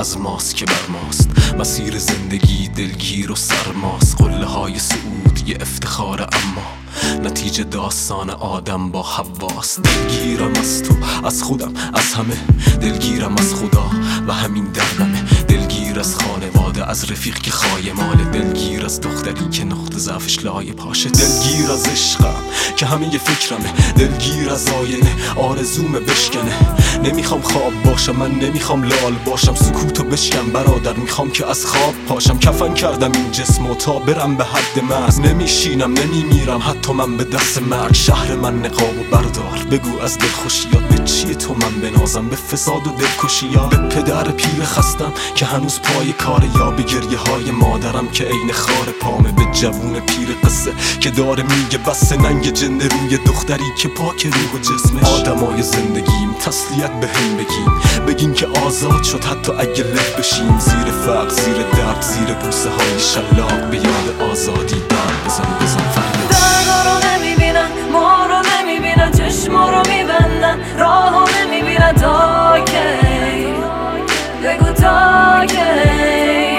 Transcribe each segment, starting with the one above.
از ماست که بر ماست. مسیر زندگی دلگیر و سرماست، قله های صعود یه افتخار اما نتیجه داستان آدم با حواست. دلگیرم از تو، از خودم، از همه، دلگیرم از خدا و همین دردمه. دلگیر از خانواده، از رفیق که خایماله، دلگیر از دختری که نقطه ضعفش لای پاشه، دلگیر از عشقم که همه ی فکرمه، دلگیر از آینه آرزومه بشکنه. نمیخوام خواب باشم، من نمیخوام لال باشم، سکوتو بشکن برادر، میخوام که از خواب پاشم. کفن کردم این جسمو تا برم به حد مرز، نمیشینم نمیمیرم حتی من به دست مرگ. شهر من نقابو بردار، بگو از دلخوشیات به چیه تو من بنازم، به فساد و دلکشیات، به پدر پیر خستم که هنوز پای کاره، یا به گریه های مادرم که عین خار پامه، به جوون پیر قصه که داره میگه بس، ننگ جنده روی دختری که پاک روح و جسمش. آدمای زندگیم تسلیت به هم بگین که آزاد شد حتی اگه له بشیم، زیر فقر، زیر درد، زیر بوسه های شلاق، به یاد آزادی در بزن فریاد. دردا رو نمیبینن، ما رو نمیبینن، چشما رو میبندن، راه رو نمیبینن، تا کی بگو تا کی.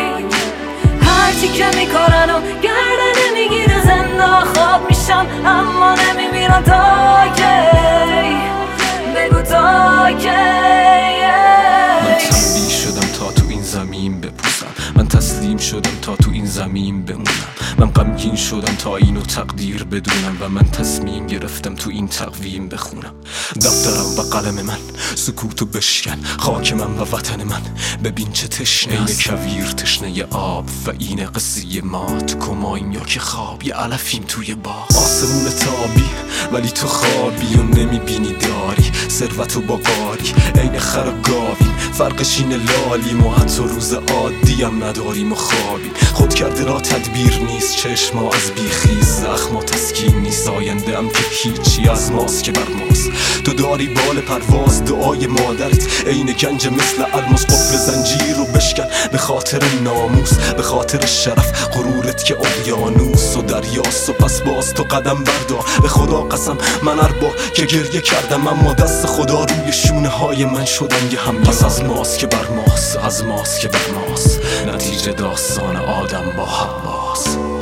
هرچی که میکنن و گردن میگیره، زنده خواب میشم اما نمیمیرم، تا کی بگو تا کی. من تنبیه شدم تا تو این زمین بپوسم، من تسلیم شدم تا تو این زمین بمونم، من غمگین شدم تا اینو تقدیر بدونم و من تصمیم گرفتم تو این تقویم بخونم. دفترم و قلم من، سکوتو بشکن، خاک من و وطن من، ببین چه تشنه است، کویر تشنه آب و این قصه ما. تو کماییم یا که خواب، یه علفیم توی باغ. آسمون تابی ولی تو خوابی و نمیبینی، داری ثروت و با قاری، عین خر و گاویم، فرقش اینه لالیم و حتی روز عادیم نداریم و خوابیم. خود کرده را تدبیر نیست، چشما از بیخیز، زخما تسکین نیست، آینده ام که هیچی از ماست که بر ماست. تو داری بال پرواز، دعای مادرت عین گنج مثل الماس، قفل زنجیر رو بشکن به خاطر ناموس، به خاطر شرف غرورت که اقیانوس و دریاست. و پس باز تو قدم بردار، به خدا قسم من اربا که گریه کردم، اما دست خدا روی شونه های من شدن یه هم. پس از ماست که بر ماست، از ماست که بر ماست، نتیجه داستان آدم با حواست.